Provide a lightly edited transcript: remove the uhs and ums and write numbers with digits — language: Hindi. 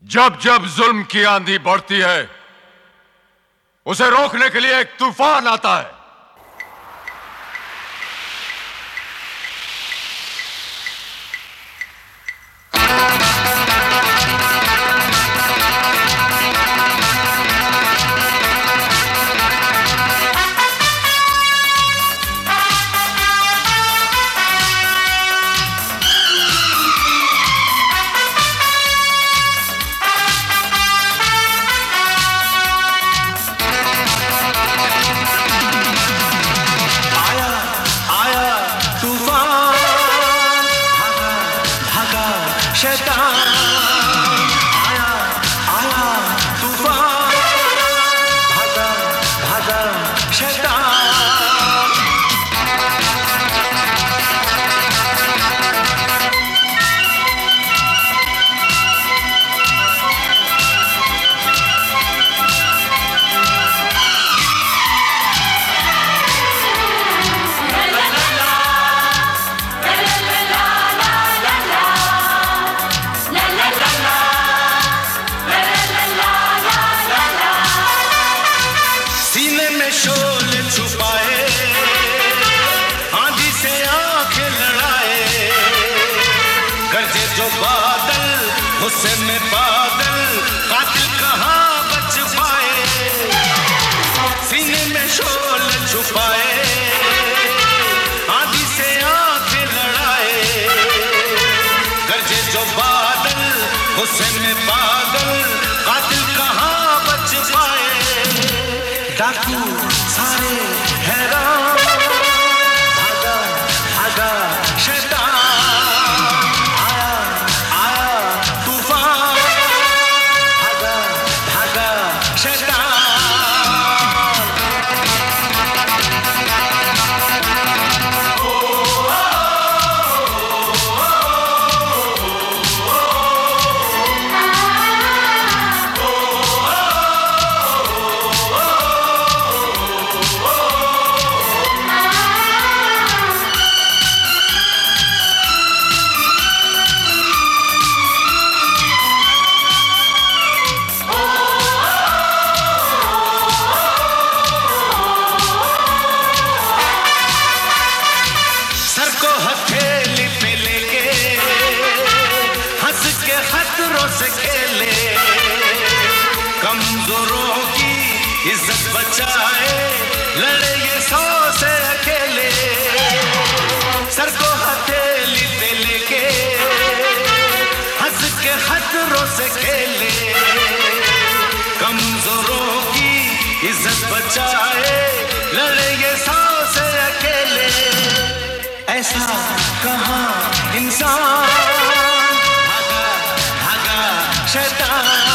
जब जब जुल्म की आंधी बढ़ती है, उसे रोकने के लिए एक तूफान आता है। शोले छुपाए, आंधी से आंखें लड़ाए, गरजे जो बादल गुस्से में बादल, कातिल कहाँ बच पाए। सीने में शोले छुपाए, आंधी से आंखें लड़ाए, गरजे जो बादल गुस्से में बादल, कातिल कहाँ बच पाए। डाकू सारे हैरान, भागा भागा शैतान, आया आया तूफान, भागा भागा शैतान। हथेली पे लेके हंस के खतरों से खेले, कमजोरों की इज्जत बचाए, लड़े ये 100 से अकेले। सर को हथेली पे लेके हंस के खतरों से खेले, कमजोरों की इज्जत बचाए, लड़े ये 100 से अकेले। ऐसा कहाँ इंसान, भागा भागा शैतान।